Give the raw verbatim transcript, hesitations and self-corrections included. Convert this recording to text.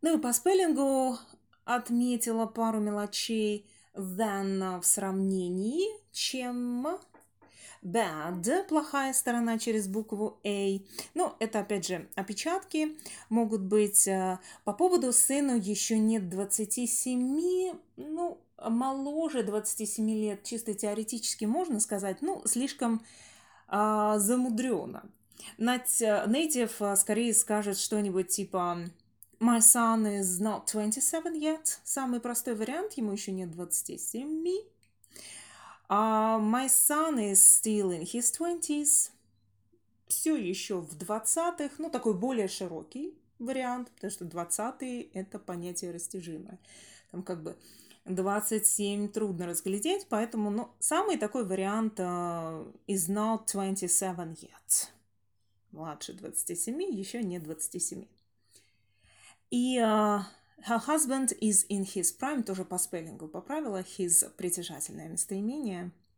Ну и по спеллингу отметила пару мелочей. Than в сравнении, чем. Bad, плохая сторона через букву A. Ну, это опять же опечатки. Могут быть э, по поводу сыну еще нет двадцати семи, ну, моложе двадцати семи лет, чисто теоретически можно сказать, ну, слишком э, замудрено. Native э, скорее скажет что-нибудь типа My son is not twenty-seven yet. Самый простой вариант, ему еще нет двадцати семи. Uh, my son is still in his twenties. Все еще в двадцатых, ну, такой более широкий вариант, потому что двадцатые – это понятие растяжимое. Там как бы двадцать семь трудно разглядеть, поэтому, ну, самый такой вариант uh, is not twenty-seven yet. Младше двадцати семи, еще нет двадцати семи. И uh, her husband is in his prime, тоже по спеллингу поправила, his притяжательное местоимение.